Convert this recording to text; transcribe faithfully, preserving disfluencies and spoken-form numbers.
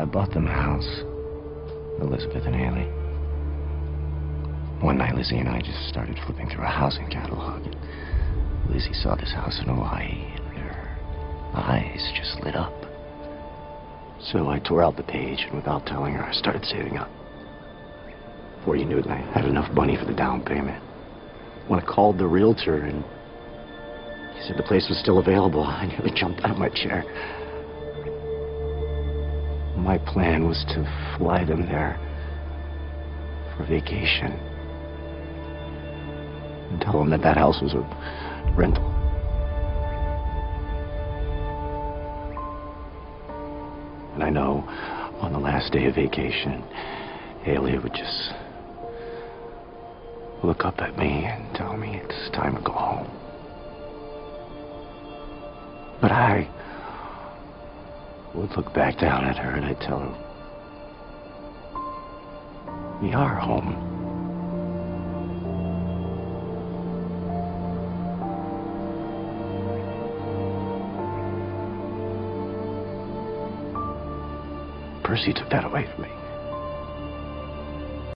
I bought them a house, Elizabeth and Haley. One night, Lizzie and I just started flipping through a housing catalog. Lizzie saw this house in Hawaii, and her eyes just lit up. So I tore out the page, and without telling her, I started saving up. Before you knew it, I had enough money for the down payment. When I called the realtor, and he said the place was still available, I nearly jumped out of my chair. My plan was to fly them there for vacation and tell them that that house was a rental. And I know on the last day of vacation, Haley would just look up at me and tell me it's time to go home. But I would look back down at her and I'd tell her, we are home. Percy took that away from me.